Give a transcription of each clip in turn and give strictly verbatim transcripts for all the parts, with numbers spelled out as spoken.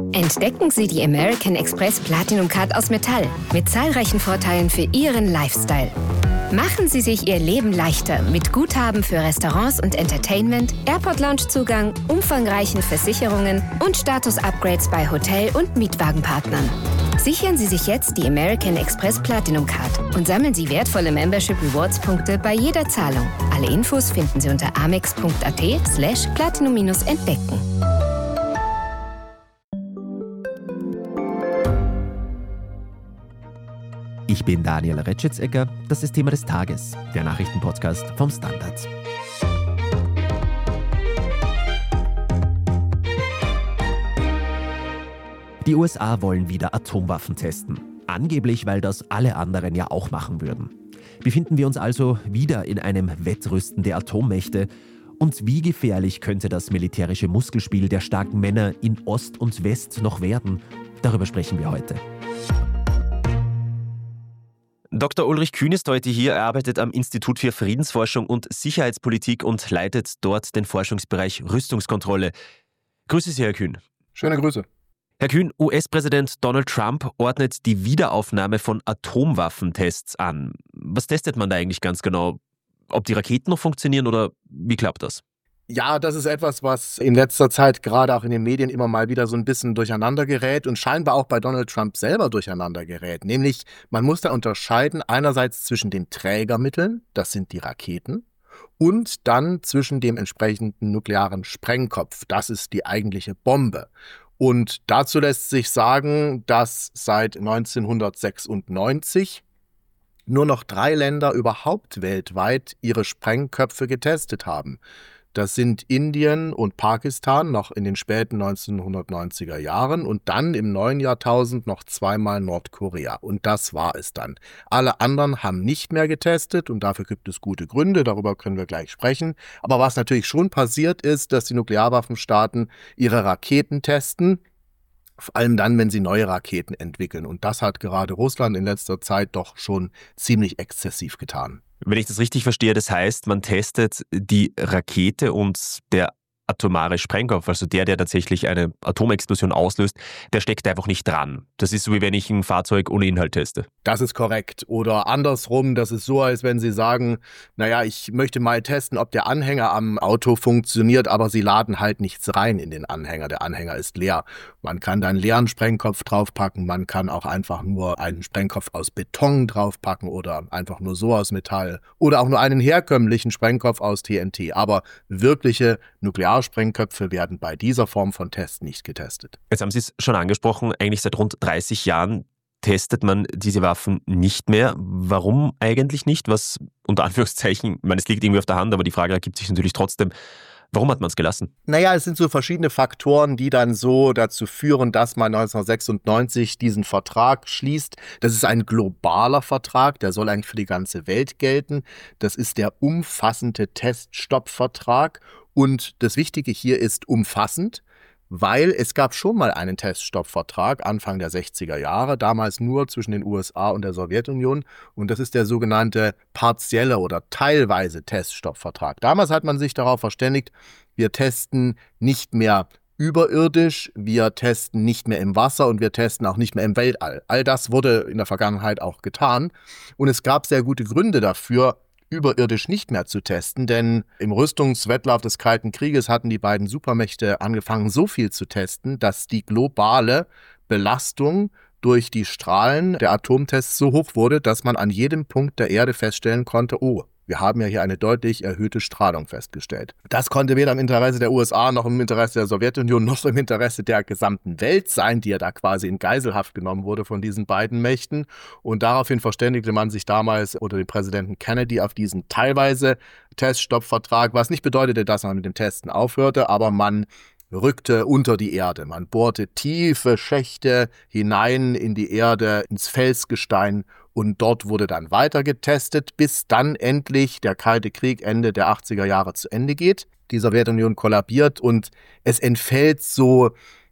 Entdecken Sie die American Express Platinum Card aus Metall mit zahlreichen Vorteilen für Ihren Lifestyle. Machen Sie sich Ihr Leben leichter mit Guthaben für Restaurants und Entertainment, Airport-Lounge-Zugang, umfangreichen Versicherungen und Status-Upgrades bei Hotel- und Mietwagenpartnern. Sichern Sie sich jetzt die American Express Platinum Card und sammeln Sie wertvolle Membership-Rewards-Punkte bei jeder Zahlung. Alle Infos finden Sie unter amex.at slash platinum-entdecken. Ich bin Daniel Retschitz-Ecker, das ist Thema des Tages, der Nachrichtenpodcast vom Standard. Die U S A wollen wieder Atomwaffen testen. Angeblich, weil das alle anderen ja auch machen würden. Befinden wir uns also wieder in einem Wettrüsten der Atommächte? Und wie gefährlich könnte das militärische Muskelspiel der starken Männer in Ost und West noch werden? Darüber sprechen wir heute. Doktor Ulrich Kühn ist heute hier. Er arbeitet am Institut für Friedensforschung und Sicherheitspolitik und leitet dort den Forschungsbereich Rüstungskontrolle. Grüße Sie, Herr Kühn. Schöne Grüße. Herr Kühn, U S-Präsident Donald Trump ordnet die Wiederaufnahme von Atomwaffentests an. Was testet man da eigentlich ganz genau? Ob die Raketen noch funktionieren oder wie klappt das? Ja, das ist etwas, was in letzter Zeit gerade auch in den Medien immer mal wieder so ein bisschen durcheinander gerät und scheinbar auch bei Donald Trump selber durcheinander gerät. Nämlich, man muss da unterscheiden einerseits zwischen den Trägermitteln, das sind die Raketen, und dann zwischen dem entsprechenden nuklearen Sprengkopf, das ist die eigentliche Bombe. Und dazu lässt sich sagen, dass seit neunzehnhundertsechsundneunzig nur noch drei Länder überhaupt weltweit ihre Sprengköpfe getestet haben. Das sind Indien und Pakistan noch in den späten neunzehnhundertneunziger Jahren und dann im neuen Jahrtausend noch zweimal Nordkorea. Und das war es dann. Alle anderen haben nicht mehr getestet und dafür gibt es gute Gründe, darüber können wir gleich sprechen. Aber was natürlich schon passiert ist, dass die Nuklearwaffenstaaten ihre Raketen testen, vor allem dann, wenn sie neue Raketen entwickeln. Und das hat gerade Russland in letzter Zeit doch schon ziemlich exzessiv getan. Wenn ich das richtig verstehe, das heißt, man testet die Rakete und der atomare Sprengkopf, also der, der tatsächlich eine Atomexplosion auslöst, der steckt einfach nicht dran. Das ist so, wie wenn ich ein Fahrzeug ohne Inhalt teste. Das ist korrekt. Oder andersrum, das ist so, als wenn Sie sagen, naja, ich möchte mal testen, ob der Anhänger am Auto funktioniert, aber Sie laden halt nichts rein in den Anhänger. Der Anhänger ist leer. Man kann da einen leeren Sprengkopf draufpacken, man kann auch einfach nur einen Sprengkopf aus Beton draufpacken oder einfach nur so aus Metall oder auch nur einen herkömmlichen Sprengkopf aus T N T. Aber wirkliche Nuklearsprengköpfe werden bei dieser Form von Tests nicht getestet. Jetzt haben Sie es schon angesprochen, eigentlich seit rund dreißig Jahren testet man diese Waffen nicht mehr. Warum eigentlich nicht? Was unter Anführungszeichen, ich meine, es liegt irgendwie auf der Hand, aber die Frage ergibt sich natürlich trotzdem. Warum hat man es gelassen? Naja, es sind so verschiedene Faktoren, die dann so dazu führen, dass man neunzehnhundertsechsundneunzig diesen Vertrag schließt. Das ist ein globaler Vertrag, der soll eigentlich für die ganze Welt gelten. Das ist der umfassende Teststoppvertrag. Und das Wichtige hier ist umfassend, weil es gab schon mal einen Teststoppvertrag Anfang der sechziger Jahre, damals nur zwischen den U S A und der Sowjetunion. Und das ist der sogenannte partielle oder teilweise Teststoppvertrag. Damals hat man sich darauf verständigt, wir testen nicht mehr überirdisch, wir testen nicht mehr im Wasser und wir testen auch nicht mehr im Weltall. All das wurde in der Vergangenheit auch getan. Und es gab sehr gute Gründe dafür, überirdisch nicht mehr zu testen, denn im Rüstungswettlauf des Kalten Krieges hatten die beiden Supermächte angefangen, so viel zu testen, dass die globale Belastung durch die Strahlen der Atomtests so hoch wurde, dass man an jedem Punkt der Erde feststellen konnte, oh, wir haben ja hier eine deutlich erhöhte Strahlung festgestellt. Das konnte weder im Interesse der U S A noch im Interesse der Sowjetunion noch im Interesse der gesamten Welt sein, die ja da quasi in Geiselhaft genommen wurde von diesen beiden Mächten. Und daraufhin verständigte man sich damals unter dem Präsidenten Kennedy auf diesen teilweise Teststoppvertrag, was nicht bedeutete, dass man mit dem Testen aufhörte, aber man rückte unter die Erde. Man bohrte tiefe Schächte hinein in die Erde, ins Felsgestein und dort wurde dann weiter getestet, bis dann endlich der Kalte Krieg Ende der achtziger Jahre zu Ende geht. Die Sowjetunion kollabiert und es entfällt so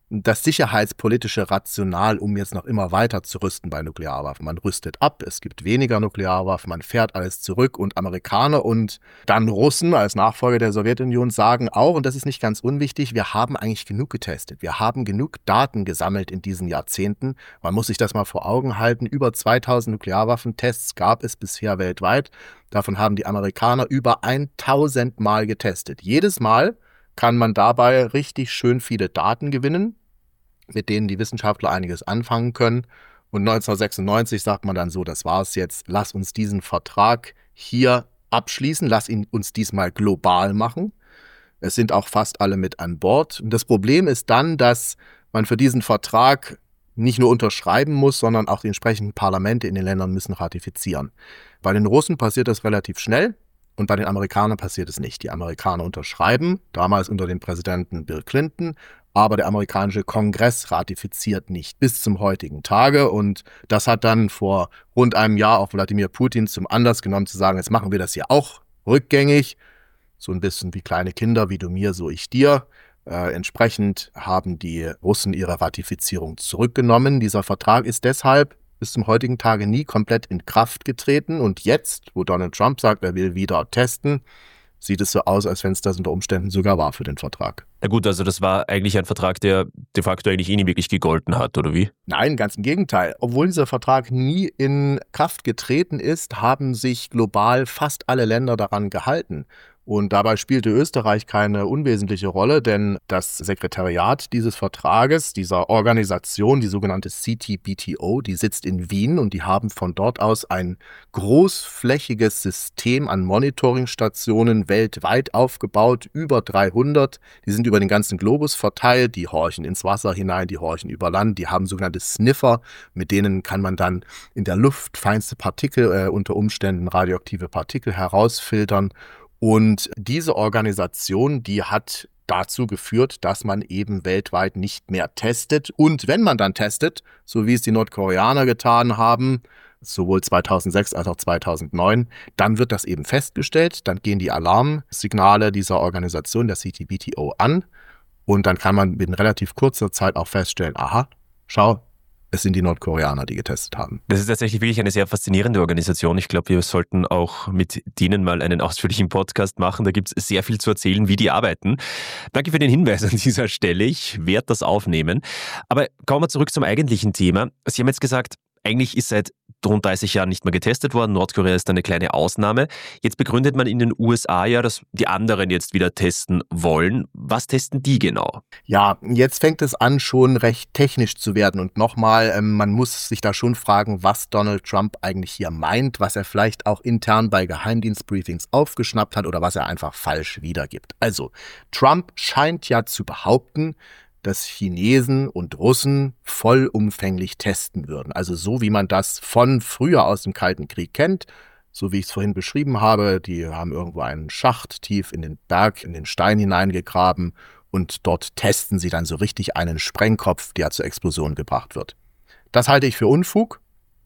das sicherheitspolitische Rational, um jetzt noch immer weiter zu rüsten bei Nuklearwaffen. Man rüstet ab, es gibt weniger Nuklearwaffen, man fährt alles zurück und Amerikaner und dann Russen als Nachfolger der Sowjetunion sagen auch, und das ist nicht ganz unwichtig, wir haben eigentlich genug getestet. Wir haben genug Daten gesammelt in diesen Jahrzehnten. Man muss sich das mal vor Augen halten. Über zweitausend Nuklearwaffentests gab es bisher weltweit. Davon haben die Amerikaner über tausend Mal getestet. Jedes Mal kann man dabei richtig schön viele Daten gewinnen, mit denen die Wissenschaftler einiges anfangen können. Und neunzehnhundertsechsundneunzig sagt man dann so, das war's jetzt, lass uns diesen Vertrag hier abschließen, lass ihn uns diesmal global machen. Es sind auch fast alle mit an Bord. Und das Problem ist dann, dass man für diesen Vertrag nicht nur unterschreiben muss, sondern auch die entsprechenden Parlamente in den Ländern müssen ratifizieren. Bei den Russen passiert das relativ schnell. Und bei den Amerikanern passiert es nicht. Die Amerikaner unterschreiben, damals unter dem Präsidenten Bill Clinton, aber der amerikanische Kongress ratifiziert nicht bis zum heutigen Tage. Und das hat dann vor rund einem Jahr auch Wladimir Putin zum Anlass genommen, zu sagen, jetzt machen wir das hier auch rückgängig. So ein bisschen wie kleine Kinder, wie du mir, so ich dir. Äh, entsprechend haben die Russen ihre Ratifizierung zurückgenommen. Dieser Vertrag ist deshalb bis zum heutigen Tage nie komplett in Kraft getreten. Und jetzt, wo Donald Trump sagt, er will wieder testen, sieht es so aus, als wenn es das unter Umständen sogar war für den Vertrag. Na gut, also das war eigentlich ein Vertrag, der de facto eigentlich eh nie wirklich gegolten hat, oder wie? Nein, ganz im Gegenteil. Obwohl dieser Vertrag nie in Kraft getreten ist, haben sich global fast alle Länder daran gehalten. Und dabei spielte Österreich keine unwesentliche Rolle, denn das Sekretariat dieses Vertrages, dieser Organisation, die sogenannte C T B T O, die sitzt in Wien und die haben von dort aus ein großflächiges System an Monitoringstationen weltweit aufgebaut, über dreihundert. Die sind über den ganzen Globus verteilt, die horchen ins Wasser hinein, die horchen über Land, die haben sogenannte Sniffer, mit denen kann man dann in der Luft feinste Partikel, äh, unter Umständen radioaktive Partikel herausfiltern. Und diese Organisation, die hat dazu geführt, dass man eben weltweit nicht mehr testet. Und wenn man dann testet, so wie es die Nordkoreaner getan haben, sowohl zweitausendsechs als auch zweitausendneun, dann wird das eben festgestellt. Dann gehen die Alarmsignale dieser Organisation, der C T B T O, an. Und dann kann man in relativ kurzer Zeit auch feststellen, aha, schau, es sind die Nordkoreaner, die getestet haben. Das ist tatsächlich wirklich eine sehr faszinierende Organisation. Ich glaube, wir sollten auch mit denen mal einen ausführlichen Podcast machen. Da gibt es sehr viel zu erzählen, wie die arbeiten. Danke für den Hinweis an dieser Stelle. Ich werde das aufnehmen. Aber kommen wir zurück zum eigentlichen Thema. Sie haben jetzt gesagt, eigentlich ist seit rund dreißig Jahren nicht mehr getestet worden. Nordkorea ist eine kleine Ausnahme. Jetzt begründet man in den U S A ja, dass die anderen jetzt wieder testen wollen. Was testen die genau? Ja, jetzt fängt es an, schon recht technisch zu werden. Und nochmal, ähm, man muss sich da schon fragen, was Donald Trump eigentlich hier meint, was er vielleicht auch intern bei Geheimdienstbriefings aufgeschnappt hat oder was er einfach falsch wiedergibt. Also, Trump scheint ja zu behaupten, dass Chinesen und Russen vollumfänglich testen würden. Also so, wie man das von früher aus dem Kalten Krieg kennt, so wie ich es vorhin beschrieben habe. Die haben irgendwo einen Schacht tief in den Berg, in den Stein hineingegraben und dort testen sie dann so richtig einen Sprengkopf, der zur Explosion gebracht wird. Das halte ich für Unfug.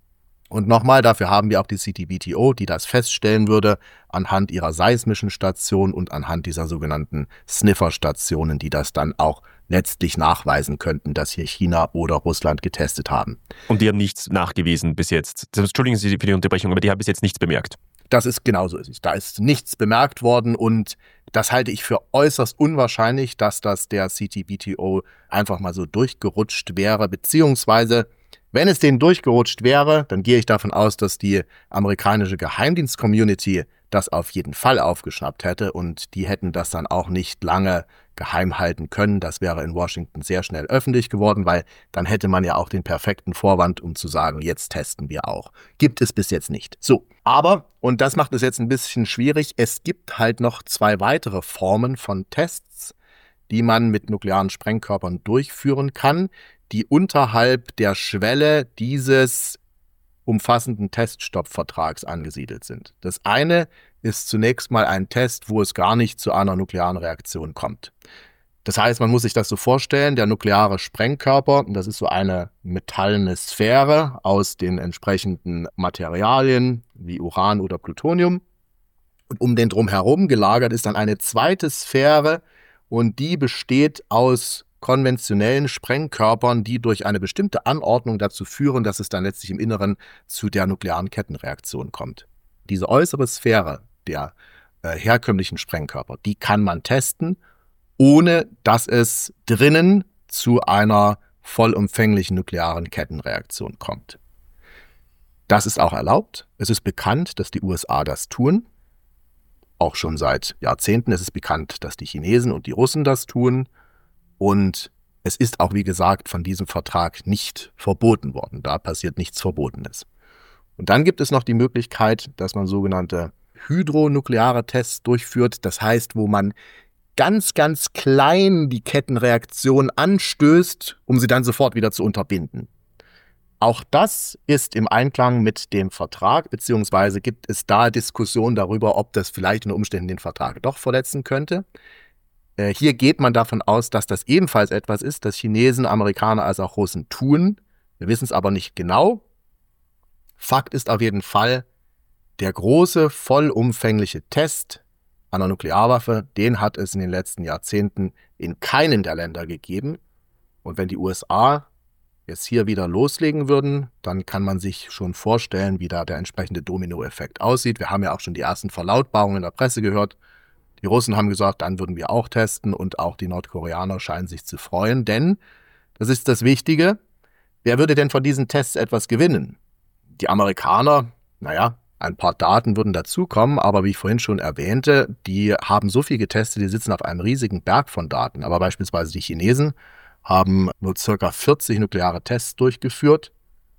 Und nochmal, dafür haben wir auch die C T B T O, die das feststellen würde, anhand ihrer seismischen Station und anhand dieser sogenannten Sniffer-Stationen, die das dann auch letztlich nachweisen könnten, dass hier China oder Russland getestet haben. Und die haben nichts nachgewiesen bis jetzt. Entschuldigen Sie für die Unterbrechung, aber die haben bis jetzt nichts bemerkt. Das ist genauso. Da ist nichts bemerkt worden und das halte ich für äußerst unwahrscheinlich, dass das der C T B T O einfach mal so durchgerutscht wäre, beziehungsweise wenn es denen durchgerutscht wäre, dann gehe ich davon aus, dass die amerikanische Geheimdienst-Community das auf jeden Fall aufgeschnappt hätte und die hätten das dann auch nicht lange geheim halten können. Das wäre in Washington sehr schnell öffentlich geworden, weil dann hätte man ja auch den perfekten Vorwand, um zu sagen, jetzt testen wir auch. Gibt es bis jetzt nicht. So, aber, und das macht es jetzt ein bisschen schwierig, es gibt halt noch zwei weitere Formen von Tests, die man mit nuklearen Sprengkörpern durchführen kann, die unterhalb der Schwelle dieses umfassenden Teststoppvertrags angesiedelt sind. Das eine ist zunächst mal ein Test, wo es gar nicht zu einer nuklearen Reaktion kommt. Das heißt, man muss sich das so vorstellen, der nukleare Sprengkörper, das ist so eine metallene Sphäre aus den entsprechenden Materialien wie Uran oder Plutonium. Und um den drumherum gelagert ist dann eine zweite Sphäre und die besteht aus konventionellen Sprengkörpern, die durch eine bestimmte Anordnung dazu führen, dass es dann letztlich im Inneren zu der nuklearen Kettenreaktion kommt. Diese äußere Sphäre der äh, herkömmlichen Sprengkörper, die kann man testen, ohne dass es drinnen zu einer vollumfänglichen nuklearen Kettenreaktion kommt. Das ist auch erlaubt. Es ist bekannt, dass die U S A das tun. Auch schon seit Jahrzehnten ist es bekannt, dass die Chinesen und die Russen das tun. Und es ist auch, wie gesagt, von diesem Vertrag nicht verboten worden. Da passiert nichts Verbotenes. Und dann gibt es noch die Möglichkeit, dass man sogenannte hydronukleare Tests durchführt. Das heißt, wo man ganz, ganz klein die Kettenreaktion anstößt, um sie dann sofort wieder zu unterbinden. Auch das ist im Einklang mit dem Vertrag, beziehungsweise gibt es da Diskussionen darüber, ob das vielleicht unter Umständen den Vertrag doch verletzen könnte. Hier geht man davon aus, dass das ebenfalls etwas ist, das Chinesen, Amerikaner als auch Russen tun. Wir wissen es aber nicht genau. Fakt ist auf jeden Fall, der große, vollumfängliche Test einer Nuklearwaffe, den hat es in den letzten Jahrzehnten in keinem der Länder gegeben. Und wenn die U S A jetzt hier wieder loslegen würden, dann kann man sich schon vorstellen, wie da der entsprechende Dominoeffekt aussieht. Wir haben ja auch schon die ersten Verlautbarungen in der Presse gehört. Die Russen haben gesagt, dann würden wir auch testen und auch die Nordkoreaner scheinen sich zu freuen, denn, das ist das Wichtige, wer würde denn von diesen Tests etwas gewinnen? Die Amerikaner, naja, ein paar Daten würden dazukommen, aber wie ich vorhin schon erwähnte, die haben so viel getestet, die sitzen auf einem riesigen Berg von Daten. Aber beispielsweise die Chinesen haben nur ca. vierzig nukleare Tests durchgeführt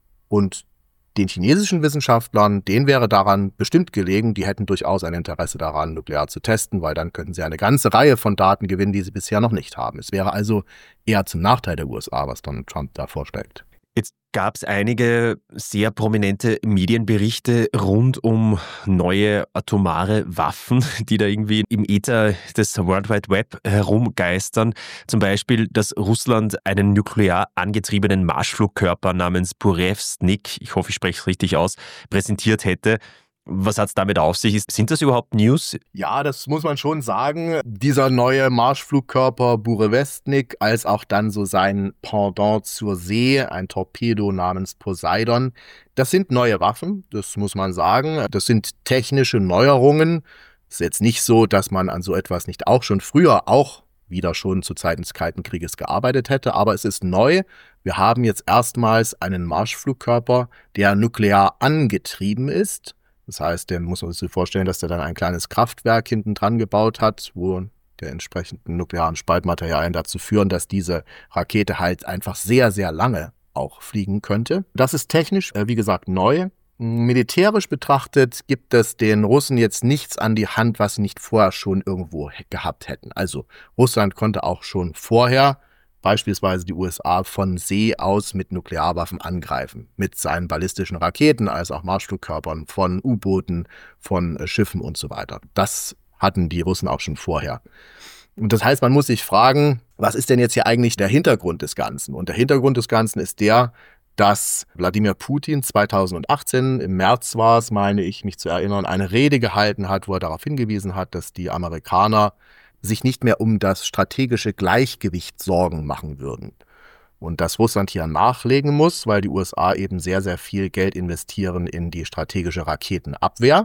und den chinesischen Wissenschaftlern, denen wäre daran bestimmt gelegen, die hätten durchaus ein Interesse daran, nuklear zu testen, weil dann könnten sie eine ganze Reihe von Daten gewinnen, die sie bisher noch nicht haben. Es wäre also eher zum Nachteil der U S A, was Donald Trump da vorschlägt. Jetzt gab es einige sehr prominente Medienberichte rund um neue atomare Waffen, die da irgendwie im Äther des World Wide Web herumgeistern. Zum Beispiel, dass Russland einen nuklear angetriebenen Marschflugkörper namens Burevestnik, ich hoffe, ich spreche es richtig aus, präsentiert hätte. Was hat es damit auf sich? Sind das überhaupt News? Ja, das muss man schon sagen. Dieser neue Marschflugkörper Burevestnik, als auch dann so sein Pendant zur See, ein Torpedo namens Poseidon, das sind neue Waffen, das muss man sagen. Das sind technische Neuerungen. Es ist jetzt nicht so, dass man an so etwas nicht auch schon früher, auch wieder schon zu Zeiten des Kalten Krieges gearbeitet hätte, aber es ist neu. Wir haben jetzt erstmals einen Marschflugkörper, der nuklear angetrieben ist. Das heißt, der muss man sich vorstellen, dass der dann ein kleines Kraftwerk hinten dran gebaut hat, wo der entsprechenden nuklearen Spaltmaterialien dazu führen, dass diese Rakete halt einfach sehr, sehr lange auch fliegen könnte. Das ist technisch, wie gesagt, neu. Militärisch betrachtet gibt es den Russen jetzt nichts an die Hand, was sie nicht vorher schon irgendwo gehabt hätten. Also Russland konnte auch schon vorher beispielsweise die U S A von See aus mit Nuklearwaffen angreifen, mit seinen ballistischen Raketen, als auch Marschflugkörpern, von U-Booten, von Schiffen und so weiter. Das hatten die Russen auch schon vorher. Und das heißt, man muss sich fragen, was ist denn jetzt hier eigentlich der Hintergrund des Ganzen? Und der Hintergrund des Ganzen ist der, dass Wladimir Putin zweitausendachtzehn, im März war es, meine ich, mich zu erinnern, eine Rede gehalten hat, wo er darauf hingewiesen hat, dass die Amerikaner sich nicht mehr um das strategische Gleichgewicht Sorgen machen würden. Und dass Russland hier nachlegen muss, weil die U S A eben sehr, sehr viel Geld investieren in die strategische Raketenabwehr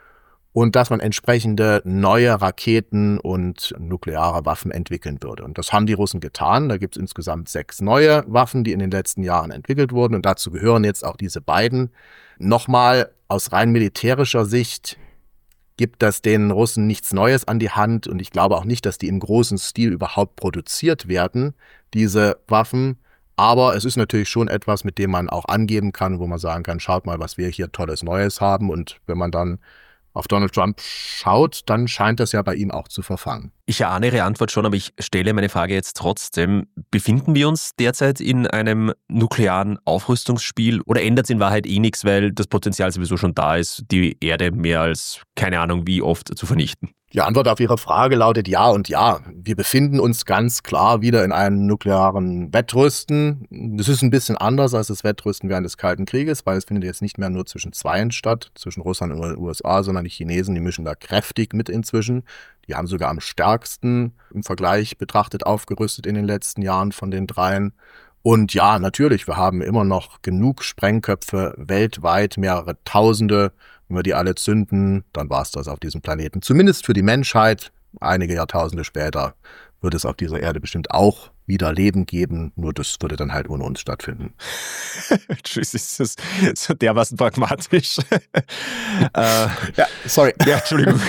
und dass man entsprechende neue Raketen und nukleare Waffen entwickeln würde. Und das haben die Russen getan. Da gibt es insgesamt sechs neue Waffen, die in den letzten Jahren entwickelt wurden. Und dazu gehören jetzt auch diese beiden. Nochmal aus rein militärischer Sicht gibt das den Russen nichts Neues an die Hand und ich glaube auch nicht, dass die im großen Stil überhaupt produziert werden, diese Waffen. Aber es ist natürlich schon etwas, mit dem man auch angeben kann, wo man sagen kann, schaut mal, was wir hier Tolles Neues haben. Und wenn man dann auf Donald Trump schaut, dann scheint das ja bei ihm auch zu verfangen. Ich erahne Ihre Antwort schon, aber ich stelle meine Frage jetzt trotzdem. Befinden wir uns derzeit in einem nuklearen Aufrüstungsspiel oder ändert es in Wahrheit eh nichts, weil das Potenzial sowieso schon da ist, die Erde mehr als keine Ahnung wie oft zu vernichten? Die Antwort auf Ihre Frage lautet ja und ja. Wir befinden uns ganz klar wieder in einem nuklearen Wettrüsten. Das ist ein bisschen anders als das Wettrüsten während des Kalten Krieges, weil es findet jetzt nicht mehr nur zwischen Zweien statt, zwischen Russland und den U S A, sondern die Chinesen, die mischen da kräftig mit inzwischen. Die haben sogar am stärksten im Vergleich betrachtet aufgerüstet in den letzten Jahren von den dreien. Und ja, natürlich, wir haben immer noch genug Sprengköpfe weltweit, mehrere Tausende. Wenn wir die alle zünden, dann war es das auf diesem Planeten. Zumindest für die Menschheit. Einige Jahrtausende später wird es auf dieser Erde bestimmt auch wieder Leben geben. Nur das würde dann halt ohne uns stattfinden. Tschüss, ist das so dermaßen pragmatisch. äh, ja, sorry. Ja, Entschuldigung.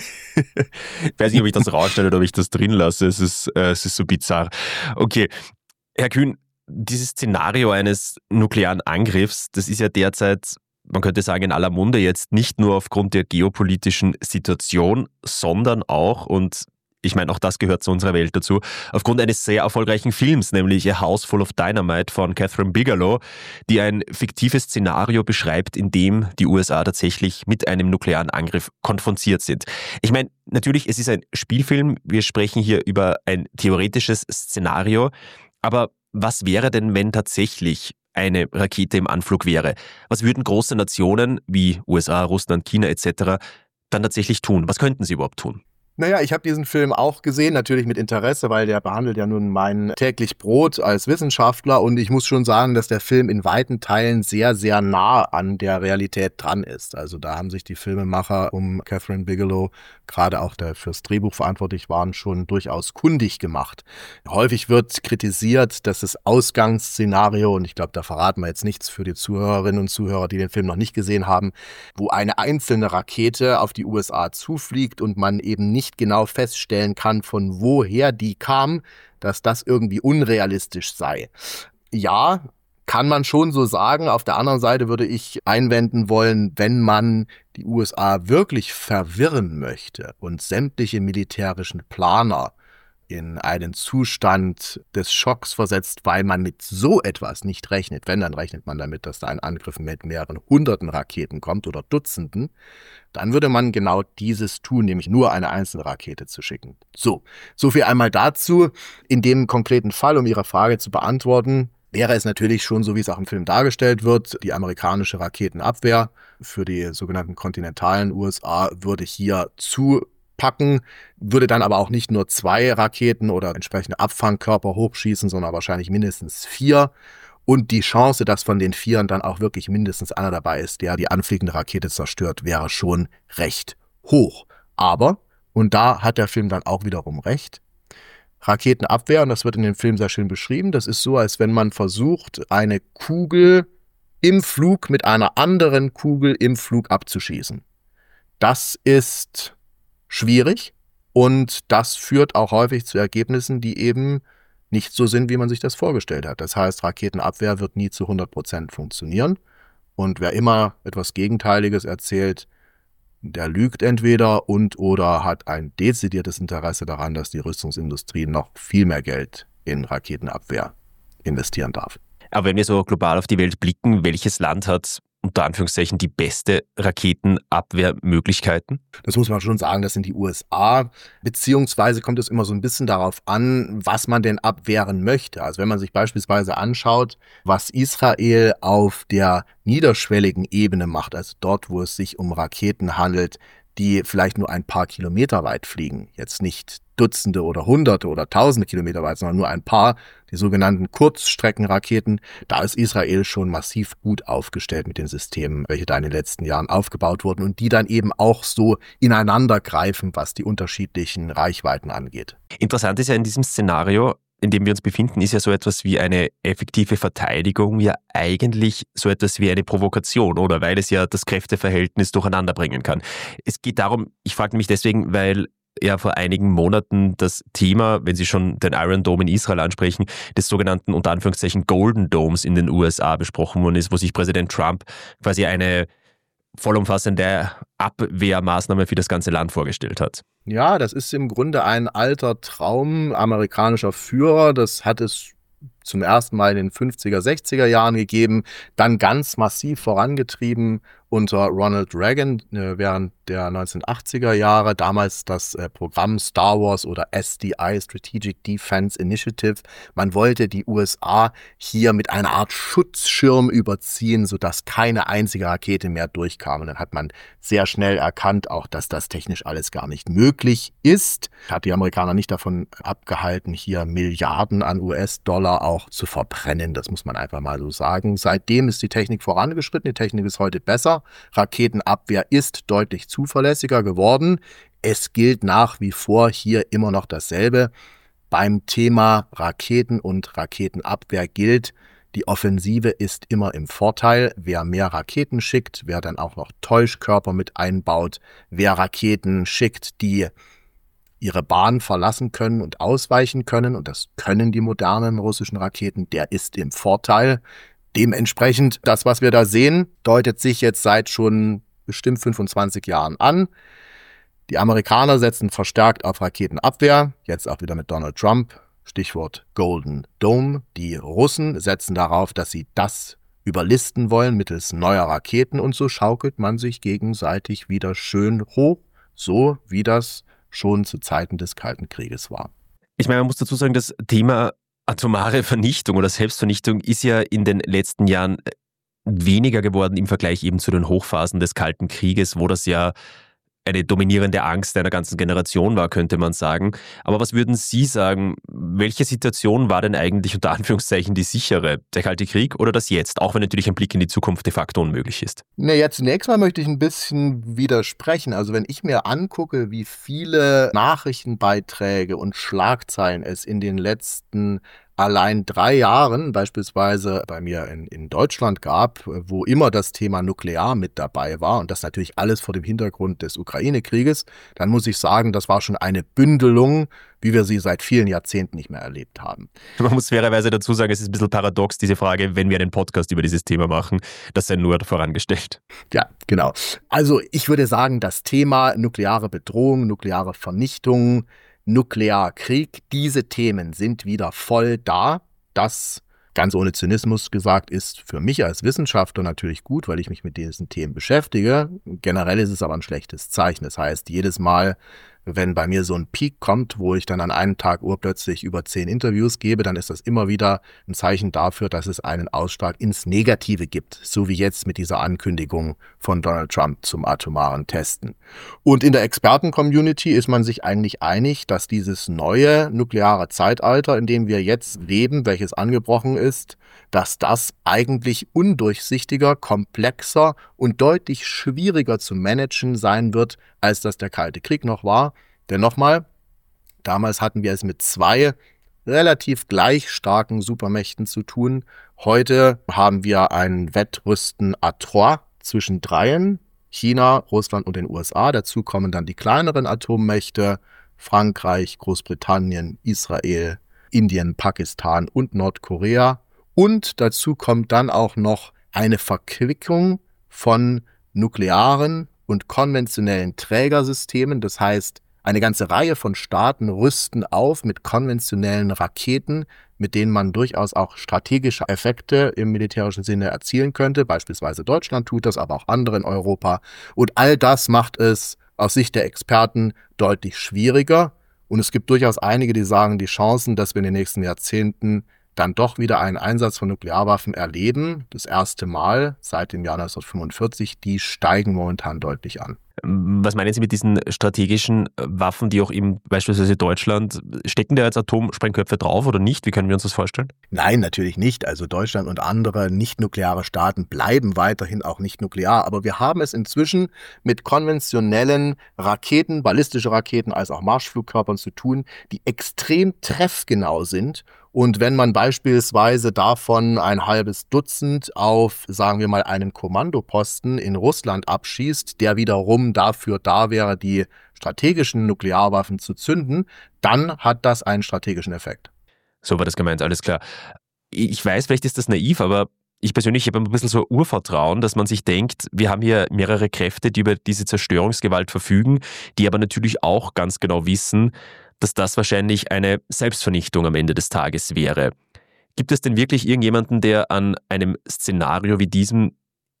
Ich weiß nicht, ob ich das rausstelle oder ob ich das drin lasse. Es ist, äh, es ist so bizarr. Okay, Herr Kühn, dieses Szenario eines nuklearen Angriffs, das ist ja derzeit, man könnte sagen, in aller Munde, jetzt nicht nur aufgrund der geopolitischen Situation, sondern auch, und ich meine, auch das gehört zu unserer Welt dazu, aufgrund eines sehr erfolgreichen Films, nämlich A House Full of Dynamite von Catherine Bigelow, die ein fiktives Szenario beschreibt, in dem die U S A tatsächlich mit einem nuklearen Angriff konfrontiert sind. Ich meine, natürlich, es ist ein Spielfilm, wir sprechen hier über ein theoretisches Szenario, aber was wäre denn, wenn tatsächlich eine Rakete im Anflug wäre? Was würden große Nationen wie U S A, Russland, China et cetera dann tatsächlich tun? Was könnten sie überhaupt tun? Naja, ich habe diesen Film auch gesehen, natürlich mit Interesse, weil der behandelt ja nun mein täglich Brot als Wissenschaftler und ich muss schon sagen, dass der Film in weiten Teilen sehr, sehr nah an der Realität dran ist. Also da haben sich die Filmemacher um Catherine Bigelow, gerade auch der fürs Drehbuch verantwortlich waren, schon durchaus kundig gemacht. Häufig wird kritisiert, dass das Ausgangsszenario, und ich glaube, da verraten wir jetzt nichts für die Zuhörerinnen und Zuhörer, die den Film noch nicht gesehen haben, wo eine einzelne Rakete auf die U S A zufliegt und man eben nicht genau feststellen kann, von woher die kam, dass das irgendwie unrealistisch sei. Ja, kann man schon so sagen. Auf der anderen Seite würde ich einwenden wollen, wenn man die U S A wirklich verwirren möchte und sämtliche militärischen Planer in einen Zustand des Schocks versetzt, weil man mit so etwas nicht rechnet. Wenn, dann rechnet man damit, dass da ein Angriff mit mehreren hunderten Raketen kommt oder Dutzenden. Dann würde man genau dieses tun, nämlich nur eine einzelne Rakete zu schicken. So, so viel einmal dazu. In dem konkreten Fall, um Ihre Frage zu beantworten, wäre es natürlich schon, so wie es auch im Film dargestellt wird, die amerikanische Raketenabwehr für die sogenannten kontinentalen U S A würde hier zu packen, würde dann aber auch nicht nur zwei Raketen oder entsprechende Abfangkörper hochschießen, sondern wahrscheinlich mindestens vier. Und die Chance, dass von den Vieren dann auch wirklich mindestens einer dabei ist, der die anfliegende Rakete zerstört, wäre schon recht hoch. Aber, und da hat der Film dann auch wiederum recht, Raketenabwehr, und das wird in dem Film sehr schön beschrieben, das ist so, als wenn man versucht, eine Kugel im Flug mit einer anderen Kugel im Flug abzuschießen. Das ist schwierig und das führt auch häufig zu Ergebnissen, die eben nicht so sind, wie man sich das vorgestellt hat. Das heißt, Raketenabwehr wird nie zu hundert Prozent funktionieren und wer immer etwas Gegenteiliges erzählt, der lügt entweder und oder hat ein dezidiertes Interesse daran, dass die Rüstungsindustrie noch viel mehr Geld in Raketenabwehr investieren darf. Aber wenn wir so global auf die Welt blicken, welches Land hat unter Anführungszeichen die beste Raketenabwehrmöglichkeiten? Das muss man schon sagen, das sind die U S A, beziehungsweise kommt es immer so ein bisschen darauf an, was man denn abwehren möchte. Also wenn man sich beispielsweise anschaut, was Israel auf der niederschwelligen Ebene macht, also dort, wo es sich um Raketen handelt, die vielleicht nur ein paar Kilometer weit fliegen, jetzt nicht Dutzende oder Hunderte oder Tausende Kilometer weit, sondern nur ein paar, die sogenannten Kurzstreckenraketen, da ist Israel schon massiv gut aufgestellt mit den Systemen, welche da in den letzten Jahren aufgebaut wurden und die dann eben auch so ineinander greifen, was die unterschiedlichen Reichweiten angeht. Interessant ist ja in diesem Szenario, in dem wir uns befinden, ist ja so etwas wie eine effektive Verteidigung ja eigentlich so etwas wie eine Provokation, oder? Weil es ja das Kräfteverhältnis durcheinander bringen kann. Es geht darum, ich frage mich deswegen, weil ja vor einigen Monaten das Thema, wenn Sie schon den Iron Dome in Israel ansprechen, des sogenannten unter Anführungszeichen Golden Domes in den U S A besprochen worden ist, wo sich Präsident Trump quasi eine vollumfassende Abwehrmaßnahme für das ganze Land vorgestellt hat. Ja, das ist im Grunde ein alter Traum amerikanischer Führer. Das hat es zum ersten Mal in den fünfziger, sechziger Jahren gegeben, dann ganz massiv vorangetrieben unter Ronald Reagan äh, während der neunzehnhundertachtziger Jahre, damals das äh, Programm Star Wars oder S D I, Strategic Defense Initiative. Man wollte die U S A hier mit einer Art Schutzschirm überziehen, sodass keine einzige Rakete mehr durchkam. Und dann hat man sehr schnell erkannt, auch dass das technisch alles gar nicht möglich ist. Hat die Amerikaner nicht davon abgehalten, hier Milliarden an U S-Dollar auch zu verbrennen. Das muss man einfach mal so sagen. Seitdem ist die Technik vorangeschritten. Die Technik ist heute besser. Raketenabwehr ist deutlich zuverlässiger geworden. Es gilt nach wie vor hier immer noch dasselbe. Beim Thema Raketen und Raketenabwehr gilt, die Offensive ist immer im Vorteil. Wer mehr Raketen schickt, wer dann auch noch Täuschkörper mit einbaut, wer Raketen schickt, die ihre Bahn verlassen können und ausweichen können, und das können die modernen russischen Raketen, der ist im Vorteil. Dementsprechend, das, was wir da sehen, deutet sich jetzt seit schon bestimmt fünfundzwanzig Jahren an. Die Amerikaner setzen verstärkt auf Raketenabwehr, jetzt auch wieder mit Donald Trump, Stichwort Golden Dome. Die Russen setzen darauf, dass sie das überlisten wollen mittels neuer Raketen, und so schaukelt man sich gegenseitig wieder schön hoch, so wie das schon zu Zeiten des Kalten Krieges war. Ich meine, man muss dazu sagen, das Thema atomare Vernichtung oder Selbstvernichtung ist ja in den letzten Jahren weniger geworden im Vergleich eben zu den Hochphasen des Kalten Krieges, wo das ja eine dominierende Angst einer ganzen Generation war, könnte man sagen. Aber was würden Sie sagen, welche Situation war denn eigentlich unter Anführungszeichen die sichere? Der Kalte Krieg oder das jetzt? Auch wenn natürlich ein Blick in die Zukunft de facto unmöglich ist. Ne, ja, zunächst mal möchte ich ein bisschen widersprechen. Also wenn ich mir angucke, wie viele Nachrichtenbeiträge und Schlagzeilen es in den letzten allein drei Jahren beispielsweise bei mir in, in Deutschland gab, wo immer das Thema Nuklear mit dabei war, und das natürlich alles vor dem Hintergrund des Ukraine-Krieges, dann muss ich sagen, das war schon eine Bündelung, wie wir sie seit vielen Jahrzehnten nicht mehr erlebt haben. Man muss fairerweise dazu sagen, es ist ein bisschen paradox, diese Frage, wenn wir einen Podcast über dieses Thema machen, das sei nur vorangestellt. Ja, genau. Also ich würde sagen, das Thema nukleare Bedrohung, nukleare Vernichtung, Nuklearkrieg, diese Themen sind wieder voll da. Das, ganz ohne Zynismus gesagt, ist für mich als Wissenschaftler natürlich gut, weil ich mich mit diesen Themen beschäftige. Generell ist es aber ein schlechtes Zeichen. Das heißt, jedes Mal, wenn bei mir so ein Peak kommt, wo ich dann an einem Tag urplötzlich über zehn Interviews gebe, dann ist das immer wieder ein Zeichen dafür, dass es einen Ausschlag ins Negative gibt. So wie jetzt mit dieser Ankündigung von Donald Trump zum atomaren Testen. Und in der Experten-Community ist man sich eigentlich einig, dass dieses neue nukleare Zeitalter, in dem wir jetzt leben, welches angebrochen ist, dass das eigentlich undurchsichtiger, komplexer und deutlich schwieriger zu managen sein wird, als das der Kalte Krieg noch war. Denn nochmal, damals hatten wir es mit zwei relativ gleich starken Supermächten zu tun. Heute haben wir ein Wettrüsten à trois zwischen dreien, China, Russland und den U S A. Dazu kommen dann die kleineren Atommächte, Frankreich, Großbritannien, Israel, Indien, Pakistan und Nordkorea. Und dazu kommt dann auch noch eine Verquickung von nuklearen und konventionellen Trägersystemen. Das heißt, eine ganze Reihe von Staaten rüsten auf mit konventionellen Raketen, mit denen man durchaus auch strategische Effekte im militärischen Sinne erzielen könnte. Beispielsweise Deutschland tut das, aber auch andere in Europa. Und all das macht es aus Sicht der Experten deutlich schwieriger. Und es gibt durchaus einige, die sagen, die Chancen, dass wir in den nächsten Jahrzehnten dann doch wieder einen Einsatz von Nuklearwaffen erleben, das erste Mal seit dem Jahr neunzehnhundertfünfundvierzig, die steigen momentan deutlich an. Was meinen Sie mit diesen strategischen Waffen, die auch eben beispielsweise Deutschland, stecken da jetzt Atomsprengköpfe drauf oder nicht? Wie können wir uns das vorstellen? Nein, natürlich nicht. Also Deutschland und andere nicht-nukleare Staaten bleiben weiterhin auch nicht nuklear. Aber wir haben es inzwischen mit konventionellen Raketen, ballistische Raketen als auch Marschflugkörpern zu tun, die extrem treffgenau sind. Und wenn man beispielsweise davon ein halbes Dutzend auf, sagen wir mal, einen Kommandoposten in Russland abschießt, der wiederum dafür da wäre, die strategischen Nuklearwaffen zu zünden, dann hat das einen strategischen Effekt. So war das gemeint, alles klar. Ich weiß, vielleicht ist das naiv, aber ich persönlich habe ein bisschen so Urvertrauen, dass man sich denkt, wir haben hier mehrere Kräfte, die über diese Zerstörungsgewalt verfügen, die aber natürlich auch ganz genau wissen, dass das wahrscheinlich eine Selbstvernichtung am Ende des Tages wäre. Gibt es denn wirklich irgendjemanden, der an einem Szenario wie diesem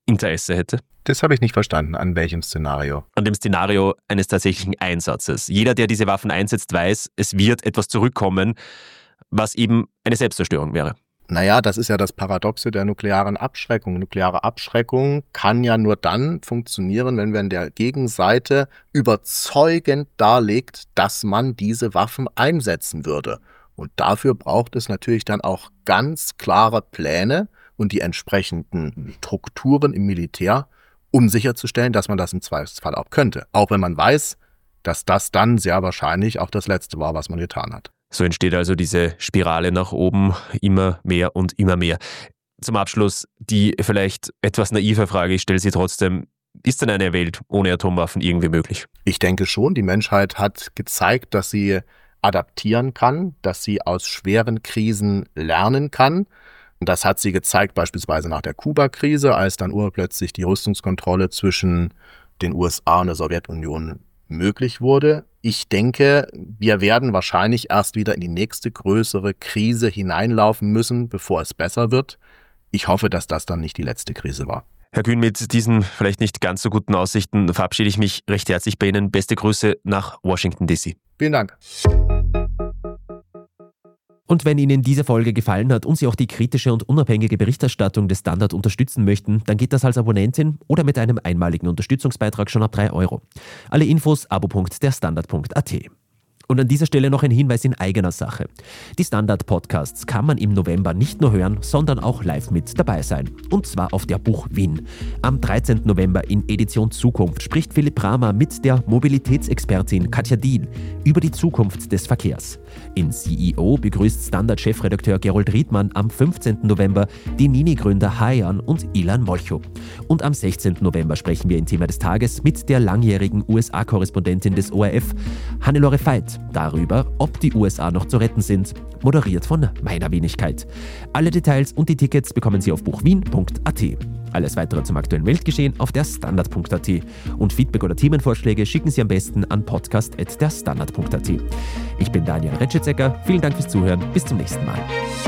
Interesse hätte? Das habe ich nicht verstanden. An welchem Szenario? An dem Szenario eines tatsächlichen Einsatzes. Jeder, der diese Waffen einsetzt, weiß, es wird etwas zurückkommen, was eben eine Selbstzerstörung wäre. Naja, das ist ja das Paradoxe der nuklearen Abschreckung. Nukleare Abschreckung kann ja nur dann funktionieren, wenn man der Gegenseite überzeugend darlegt, dass man diese Waffen einsetzen würde. Und dafür braucht es natürlich dann auch ganz klare Pläne und die entsprechenden Strukturen im Militär, um sicherzustellen, dass man das im Zweifelsfall auch könnte. Auch wenn man weiß, dass das dann sehr wahrscheinlich auch das Letzte war, was man getan hat. So entsteht also diese Spirale nach oben, immer mehr und immer mehr. Zum Abschluss die vielleicht etwas naive Frage, ich stelle sie trotzdem, ist denn eine Welt ohne Atomwaffen irgendwie möglich? Ich denke schon, die Menschheit hat gezeigt, dass sie adaptieren kann, dass sie aus schweren Krisen lernen kann. Das hat sie gezeigt beispielsweise nach der Kuba-Krise, als dann urplötzlich die Rüstungskontrolle zwischen den U S A und der Sowjetunion möglich wurde. Ich denke, wir werden wahrscheinlich erst wieder in die nächste größere Krise hineinlaufen müssen, bevor es besser wird. Ich hoffe, dass das dann nicht die letzte Krise war. Herr Kühn, mit diesen vielleicht nicht ganz so guten Aussichten verabschiede ich mich recht herzlich bei Ihnen. Beste Grüße nach Washington D C. Vielen Dank. Und wenn Ihnen diese Folge gefallen hat und Sie auch die kritische und unabhängige Berichterstattung des Standard unterstützen möchten, dann geht das als Abonnentin oder mit einem einmaligen Unterstützungsbeitrag schon ab drei Euro. Alle Infos abo punkt der standard punkt a t. Und an dieser Stelle noch ein Hinweis in eigener Sache. Die Standard-Podcasts kann man im November nicht nur hören, sondern auch live mit dabei sein. Und zwar auf der Buch Wien. Am dreizehnten November in Edition Zukunft spricht Philipp Bramer mit der Mobilitätsexpertin Katja Diehl über die Zukunft des Verkehrs. In C E O begrüßt Standard-Chefredakteur Gerold Riedmann am fünfzehnten November die Nini-Gründer Hayan und Ilan Molcho. Und am sechzehnten November sprechen wir im Thema des Tages mit der langjährigen U S A-Korrespondentin des O R F, Hannelore Veit, darüber, ob die U S A noch zu retten sind, moderiert von meiner Wenigkeit. Alle Details und die Tickets bekommen Sie auf buchwien punkt a t. Alles weitere zum aktuellen Weltgeschehen auf der standard punkt a t. Und Feedback oder Themenvorschläge schicken Sie am besten an podcast at der standard punkt a t. Ich bin Daniel Retschitzecker, vielen Dank fürs Zuhören, bis zum nächsten Mal.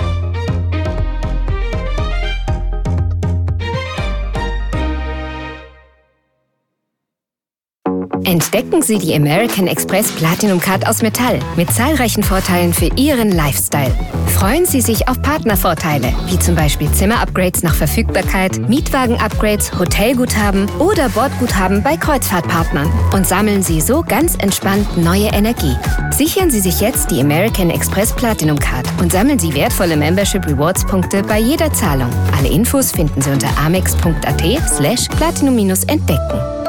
Entdecken Sie die American Express Platinum Card aus Metall mit zahlreichen Vorteilen für Ihren Lifestyle. Freuen Sie sich auf Partnervorteile, wie zum Beispiel Zimmer-Upgrades nach Verfügbarkeit, Mietwagen-Upgrades, Hotelguthaben oder Bordguthaben bei Kreuzfahrtpartnern. Und sammeln Sie so ganz entspannt neue Energie. Sichern Sie sich jetzt die American Express Platinum Card und sammeln Sie wertvolle Membership Rewards Punkte bei jeder Zahlung. Alle Infos finden Sie unter amex punkt a t slash platinum entdecken.